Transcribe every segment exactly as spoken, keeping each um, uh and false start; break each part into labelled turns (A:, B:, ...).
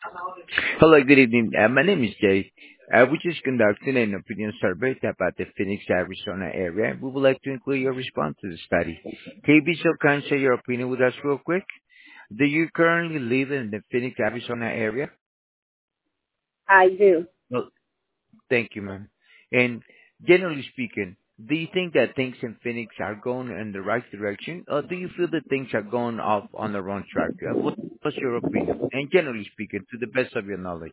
A: Hello, good evening. Uh, my name is Jay. Uh, we just conducted an opinion survey about the Phoenix, Arizona area. We would like to include your response to the study. Can you be so kind to share your opinion with us real quick? Do you currently live in the Phoenix, Arizona area?
B: I do.
A: Well, thank you, ma'am. And generally speaking, do you think that things in Phoenix are going in the right direction, or do you feel that things are going off on the wrong track? Uh, what- What's your opinion? And generally speaking, to the best of your knowledge.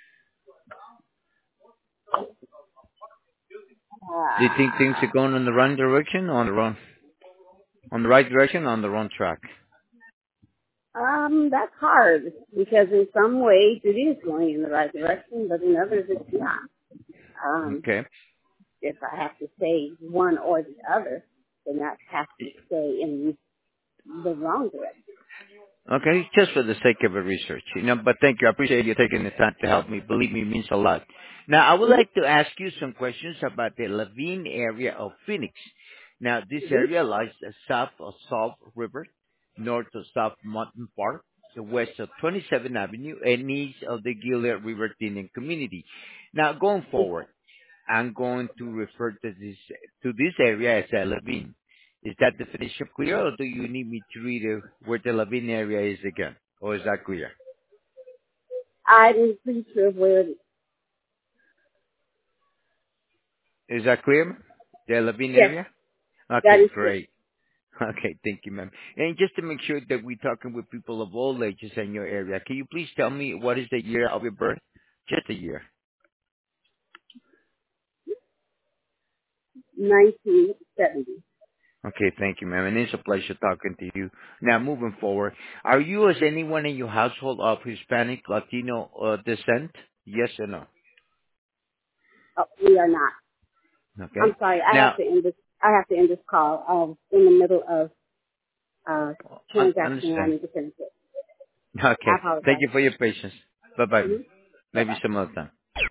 A: Do you think things are going in the right direction or on the wrong, on the right direction or on the wrong track?
B: Uh, um, that's hard because in some ways it is going in the right direction, but in others it's not. Um,
A: Okay.
B: if I have to say one or the other, then I have to stay in the wrong direction.
A: Okay, just for the sake of a research, you know, but thank you. I appreciate you taking the time to help me. Believe me, it means a lot. Now, I would like
B: Mm-hmm.
A: to ask you some questions about the Levine area of Phoenix. Now, this
B: Mm-hmm.
A: area lies south of Salt River, north of South Mountain Park, the west of twenty-seventh Avenue, and east of the Gilead River Indian community. Now, going forward, I'm going to refer to this to this area as a Levine. Is that definition clear, or do you need me to read uh, where the Levine area is again? Or is that clear?
B: I'm pretty sure where it is.
A: Is that clear, ma'am? The Levine
B: Yes,
A: area?
B: that
A: Okay,
B: is clear.
A: great. Okay, thank you, ma'am. And just to make sure that we're talking with people of all ages in your area, can you please tell me what is the year of your birth? Just a year.
B: nineteen seventy.
A: Okay, thank you, ma'am. And it's a pleasure talking to you. Now, moving forward, are you as anyone in your household of Hispanic, Latino uh, descent? Yes or no?
B: Oh, we are not. I'm
A: Okay.
B: sorry. I have
A: Now,
B: to end this. I have to end this call. I'm in the middle of uh
A: un-
B: transaction. I
A: understand.
B: need to finish it. I
A: Okay. Thank
B: apologize.
A: you for your patience. Bye-bye.
B: Mm-hmm. Bye
A: Maybe
B: bye.
A: some other time.